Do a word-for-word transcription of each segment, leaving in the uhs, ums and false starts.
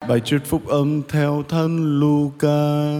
Bài trích phúc âm theo Thánh Luca.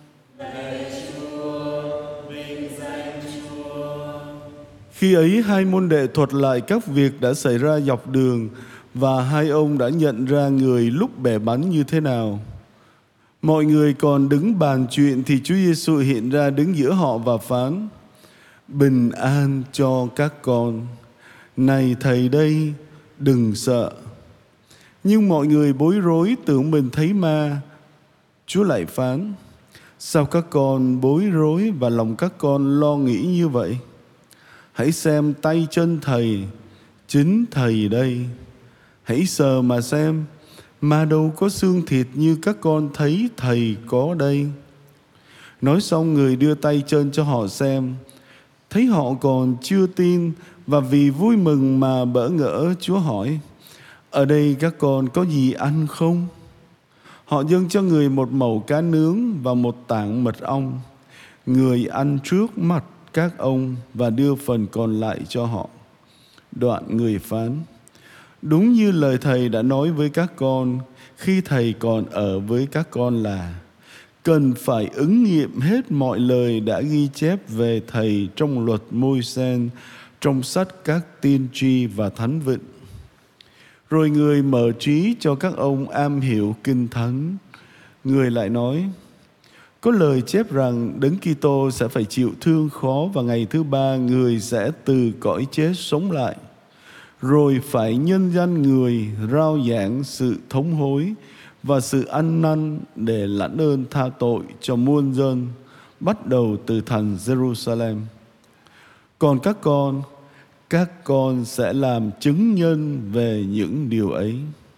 Khi ấy hai môn đệ thuật lại các việc đã xảy ra dọc đường, và hai ông đã nhận ra người lúc bẻ bánh như thế nào. Mọi người còn đứng bàn chuyện thì Chúa Giêsu hiện ra đứng giữa họ và phán: bình an cho các con. Này thầy đây, đừng sợ. Nhưng mọi người bối rối tưởng mình thấy ma. Chúa lại phán: sao các con bối rối và lòng các con lo nghĩ như vậy? Hãy xem tay chân thầy, chính thầy đây. Hãy sờ mà xem, mà đâu có xương thịt như các con thấy thầy có đây. Nói xong, người đưa tay chân cho họ xem. Thấy họ còn chưa tin, và vì vui mừng mà bỡ ngỡ, Chúa hỏi: ở đây các con có gì ăn không? Họ dâng cho người một mẩu cá nướng và một tảng mật ong. Người ăn trước mặt các ông và đưa phần còn lại cho họ. Đoạn người phán: đúng như lời thầy đã nói với các con khi thầy còn ở với các con là cần phải ứng nghiệm hết mọi lời đã ghi chép về thầy trong luật Môi-se, trong sách các tiên tri và thánh vịnh. Rồi người mở trí cho các ông am hiểu kinh thánh. Người lại nói: có lời chép rằng Đấng Kitô sẽ phải chịu thương khó, và ngày thứ ba người sẽ từ cõi chết sống lại. Rồi phải nhân danh người rao giảng sự thống hối và sự ăn năn để lãnh ơn tha tội cho muôn dân, bắt đầu từ thành Jerusalem. Còn các con, các con sẽ làm chứng nhân về những điều ấy.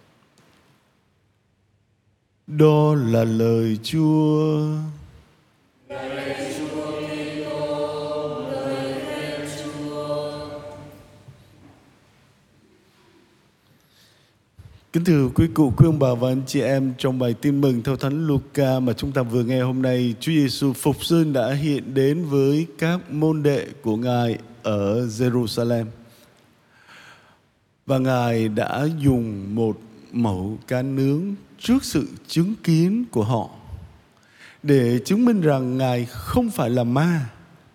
Đó là lời Chúa. Lời Chúa Kitô, lời khen Chúa. Kính thưa quý cụ, quý ông bà và anh chị em, trong bài tin mừng theo Thánh Luca mà chúng ta vừa nghe hôm nay, Chúa Giêsu phục sinh đã hiện đến với các môn đệ của Ngài ở Jerusalem. Và Ngài đã dùng một mẩu cá nướng trước sự chứng kiến của họ để chứng minh rằng Ngài không phải là ma.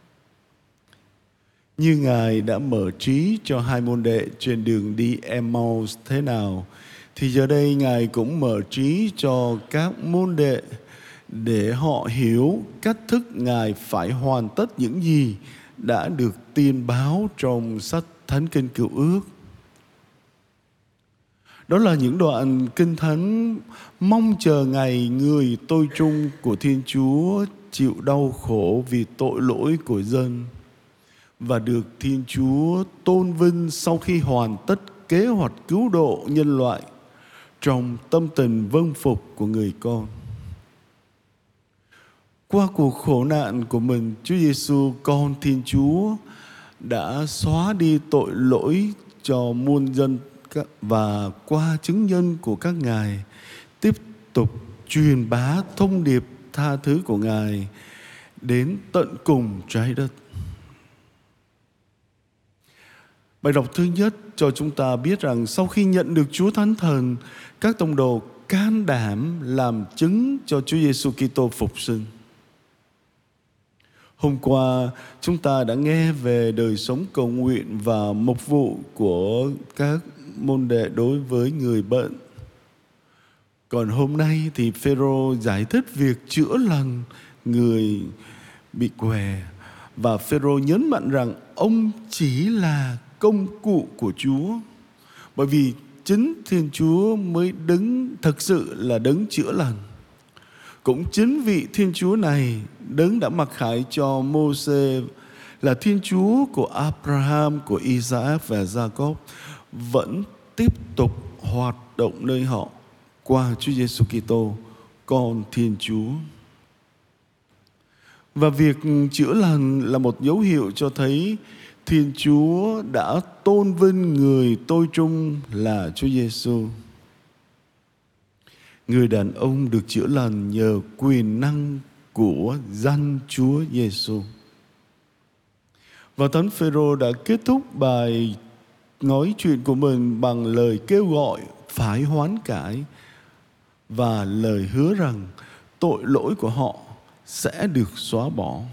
Như Ngài đã mở trí cho hai môn đệ trên đường đi Emmaus thế nào, thì giờ đây Ngài cũng mở trí cho các môn đệ để họ hiểu cách thức Ngài phải hoàn tất những gì đã được tiên báo trong sách Thánh Kinh Cựu Ước. Đó là những đoạn Kinh Thánh mong chờ ngày người tôi trung của Thiên Chúa chịu đau khổ vì tội lỗi của dân và được Thiên Chúa tôn vinh sau khi hoàn tất kế hoạch cứu độ nhân loại trong tâm tình vâng phục của người con. Qua cuộc khổ nạn của mình, Chúa Giêsu, con Thiên Chúa, đã xóa đi tội lỗi cho muôn dân, và qua chứng nhân của các Ngài tiếp tục truyền bá thông điệp tha thứ của Ngài đến tận cùng trái đất. Bài đọc thứ nhất cho chúng ta biết rằng sau khi nhận được Chúa Thánh Thần, các tông đồ can đảm làm chứng cho Chúa Giêsu Kitô phục sinh. Hôm qua chúng ta đã nghe về đời sống cầu nguyện và mục vụ của các môn đệ đối với người bệnh. Còn hôm nay thì Phêrô giải thích việc chữa lành người bị què, và Phêrô nhấn mạnh rằng ông chỉ là công cụ của Chúa, bởi vì chính Thiên Chúa mới đứng thực sự là đấng chữa lành. Cũng chính vị Thiên Chúa này, đấng đã mặc khải cho Mô-sê, là Thiên Chúa của Abraham, của Isaac và Jacob, vẫn tiếp tục hoạt động nơi họ qua Chúa Giêsu Kitô, con Thiên Chúa. Và việc chữa lành là một dấu hiệu cho thấy Thiên Chúa đã tôn vinh người tôi trung là Chúa Giêsu. Người đàn ông được chữa lành nhờ quyền năng của danh Chúa Giêsu. Và Thánh Phêrô đã kết thúc bài nói chuyện của mình bằng lời kêu gọi phải hoán cải và lời hứa rằng tội lỗi của họ sẽ được xóa bỏ.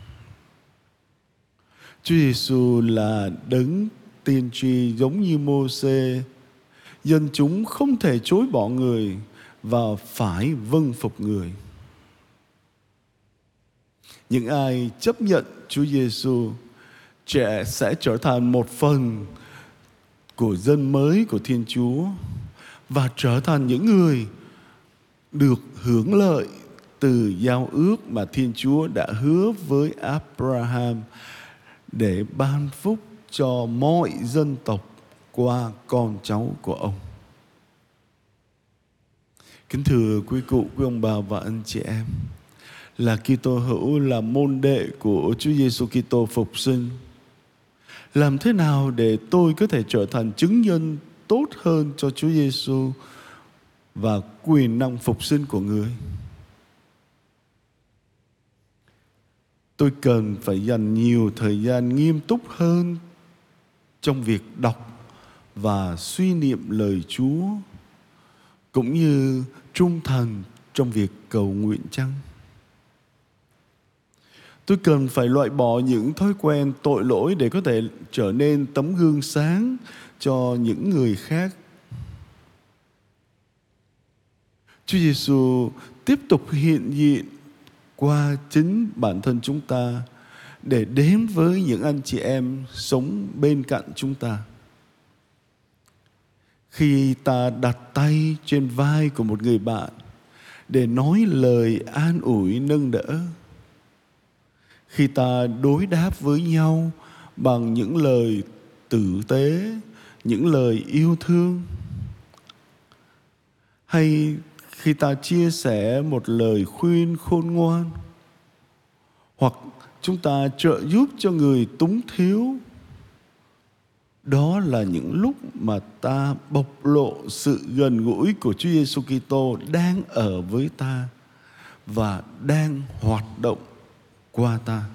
Chúa Giêsu là đấng tiên tri giống như Mô-sê. Dân chúng không thể chối bỏ người và phải vâng phục người. Những ai chấp nhận Chúa Giêsu trẻ sẽ trở thành một phần của dân mới của Thiên Chúa và trở thành những người được hưởng lợi từ giao ước mà Thiên Chúa đã hứa với Abraham để ban phúc cho mọi dân tộc qua con cháu của ông. Kính thưa quý cụ, quý ông bà và anh chị em, là Kitô hữu, là môn đệ của Chúa Giêsu Kitô phục sinh, làm thế nào để tôi có thể trở thành chứng nhân tốt hơn cho Chúa Giêsu và quyền năng phục sinh của người? Tôi cần phải dành nhiều thời gian nghiêm túc hơn trong việc đọc và suy niệm lời Chúa, cũng như trung thành trong việc cầu nguyện chăng? Tôi cần phải loại bỏ những thói quen tội lỗi để có thể trở nên tấm gương sáng cho những người khác. Chúa Giêsu tiếp tục hiện diện qua chính bản thân chúng ta để đến với những anh chị em sống bên cạnh chúng ta. Khi ta đặt tay trên vai của một người bạn để nói lời an ủi nâng đỡ, khi ta đối đáp với nhau bằng những lời tử tế, những lời yêu thương, hay khi ta chia sẻ một lời khuyên khôn ngoan, hoặc chúng ta trợ giúp cho người túng thiếu, đó là những lúc mà ta bộc lộ sự gần gũi của Chúa Giêsu Kitô đang ở với ta và đang hoạt động qua ta.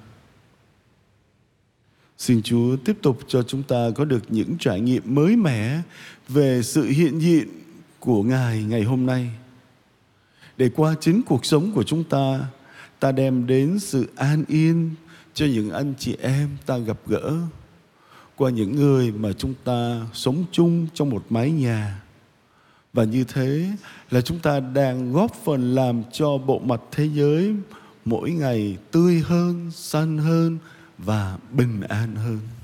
Xin Chúa tiếp tục cho chúng ta có được những trải nghiệm mới mẻ về sự hiện diện của Ngài ngày hôm nay, để qua chính cuộc sống của chúng ta, ta đem đến sự an yên cho những anh chị em ta gặp gỡ, qua những người mà chúng ta sống chung trong một mái nhà. Và như thế là chúng ta đang góp phần làm cho bộ mặt thế giới mỗi ngày tươi hơn, xanh hơn và bình an hơn.